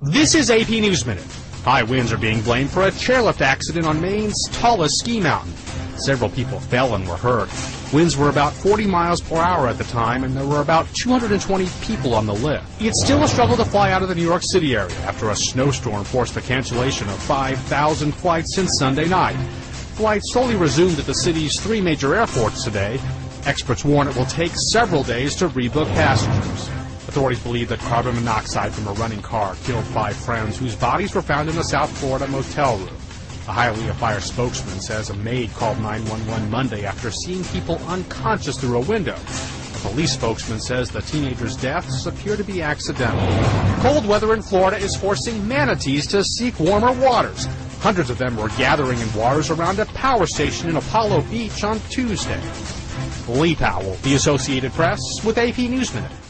This is AP News Minute. High winds are being blamed for a chairlift accident on Maine's tallest ski mountain. Several people fell and were hurt. Winds were about 40 miles per hour at the time, and there were about 220 people on the lift. It's still a struggle to fly out of the New York City area after a snowstorm forced the cancellation of 5,000 flights since Sunday night. Flights slowly resumed at the city's three major airports today. Experts warn it will take several days to rebook passengers. Authorities believe that carbon monoxide from a running car killed 5 friends whose bodies were found in a South Florida motel room. A Hialeah Fire spokesman says a maid called 911 Monday after seeing people unconscious through a window. A police spokesman says the teenagers' deaths appear to be accidental. Cold weather in Florida is forcing manatees to seek warmer waters. Hundreds of them were gathering in waters around a power station in Apollo Beach on Tuesday. Lee Powell, The Associated Press, with AP News Minute.